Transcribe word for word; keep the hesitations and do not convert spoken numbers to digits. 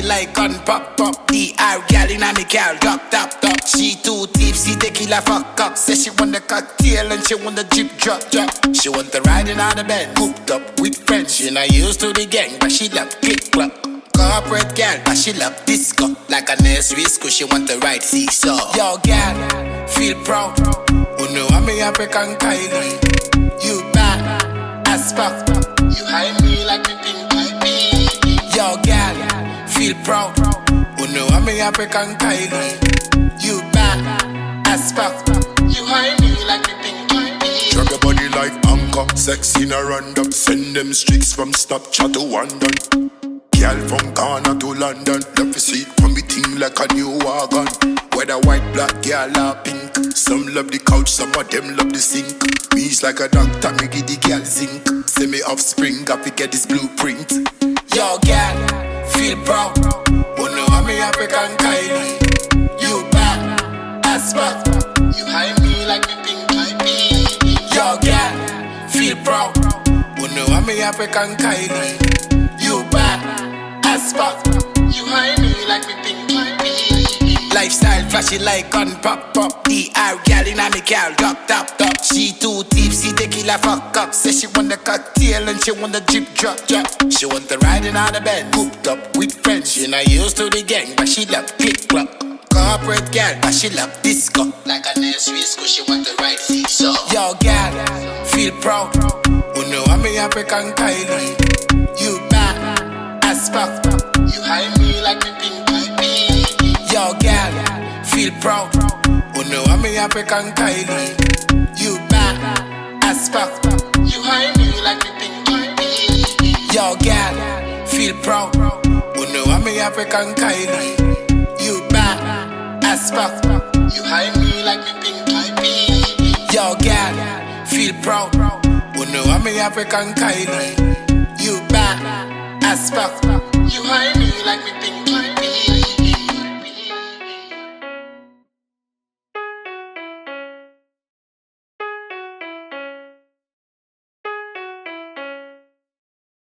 like gun pop pop. The R gal in a me gal drop top top. She too tipsy, tequila fuck up. Say she want the cocktail and she want the drip drop drop. She want the riding on the bed, hooked up with friends. She not used to the gang, but she love click clock. Corporate gal, but she love disco. Like a nursery school, she want the right seesaw. Yo gal, feel proud. Who know I'm a African Kylie. You bad as fuck. You hide me like me pinky baby. Yo gal, feel proud. Who know I'm a African Kylie. You bad as fuck. You hide me like me pinky baby. Drop your body like anchor, sex in a random. Send them streaks from Snapchat to London. Girl from Ghana to London. Love to see it from me thing like a new wagon. Whether white, black, girl or pink. Some love the couch, some of them love the sink. Me's like a doctor, me give the girl zinc. Say me offspring, I get this blueprint. Yo girl, feel proud. Who know I'm a African Kylie. You bad as fuck. You hide me like me pinky baby. Yo girl, feel proud. Who know I'm a African Kylie. You bad as fuck. You hide me like me pinky baby. Lifestyle flashy like gun pop pop. The R gal in a me gal drop top top. She too tipsy, tequila fuck up. Say she want the cocktail and she want the drip drop drop. She want the riding on the bed, hooked up with friends. She not used to the gang, but she love click clock. Corporate gal, but she love disco. Like a nursery school, she want the right seesaw. Yo gal, feel proud. Who know I'm a African Kylie. You bad as fuck. You hide me like me pinky baby. Yo gal, feel proud. Who know I'm a African Kylie. You bad as fuck. You hide me like me pinky baby. Yo gal, feel proud. Who know I'm a African Kylie. You bad as fuck. You hide me like me pinky baby. Yo gal, feel proud. Who know I'm a African Kylie.